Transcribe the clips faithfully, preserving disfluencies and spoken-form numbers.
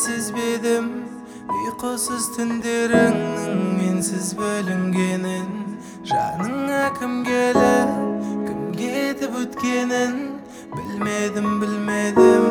сезбедім ұйқысыз түндеріңнің менсіз бөлінгенін, жаныңа кім келіп, кім кетіп өткенін білмедім, білмедім.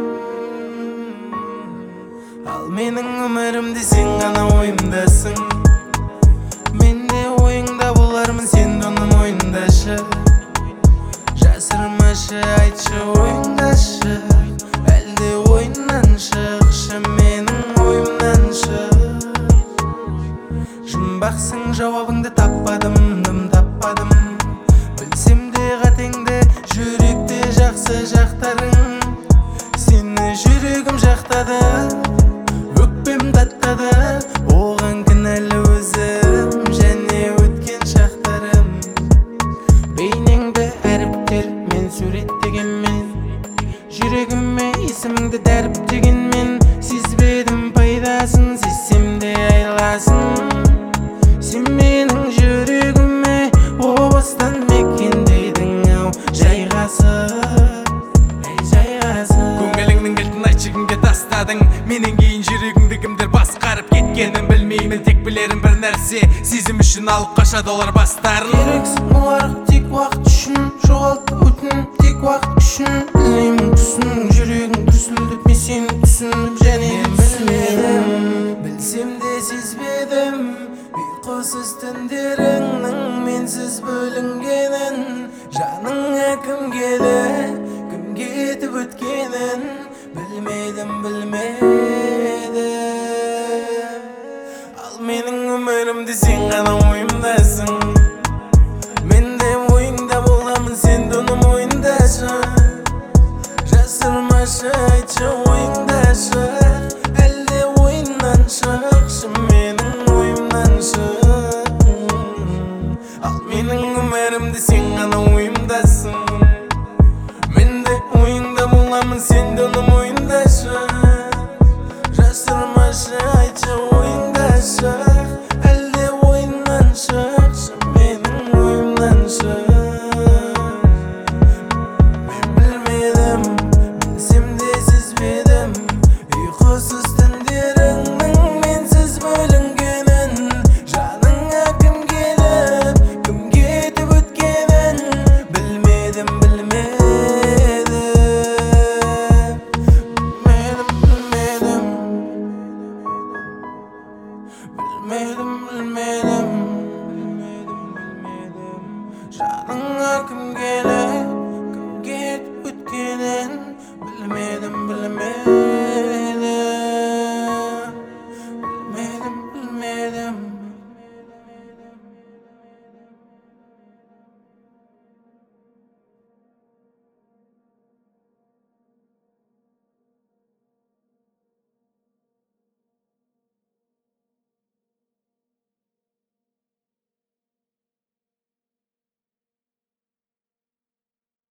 Ал менің өмірімде сен ғана ойымдасың, мен де ойыңда болармын, сен де оны мойындашы. Жасырмашы, айтшы ойыңдашы, әлде ойымнан шықшы, менің ойымнан шық. Жұмбақсың, жауабыңды таппадым, дым таппадым. Білсем де қатеңді, жүректе жақсы жақтарың. Сені жүрегім жақтады, өкпем таттады, оған кінәлі өзім және өткен шақтарым. Бейнеңді әріптермен суреттегенмен, жүрегіме есіміңді дәріптегенмен, сезбедім пайдасын, сезсем де айласын. Сен менің жүрегіме о бастан мекендейдің ау, жайғасып, әй жайғасып. Көңіліңнің кілтін айтшы, кімге тастадың? Менен кейін жүрегіңді кімдер басқарып кеткенін білмеймін, тек білерім бір нәрсе, сезім үшін алып қашады олар бастарын. Керексің оларға тек уақыт үшін, жоғалтып өтін тек уақыт үшін. Білмеймін түсінің жүрегің дүрсілдеп, мен сені түсіндім және білмедім. Білсем де сезбедім ұйқысыз түндеріңнің менсіз бөлінгенін, жаныңа кім келіп, кім кетіп өткенін білмедім, білмедім. Ал менің өмірімде сен ғана ойымдасың, мен де ойыңда боламын, сен де оны мойындашы. Жасырмашы, айтшы ойыңдашы, әлде ойымнан шықшы, менің ойымнан шық. Ал менің өмірімде сен ғана ойымдасың, мен де ойыңда боламын, сен де оны мойындашы.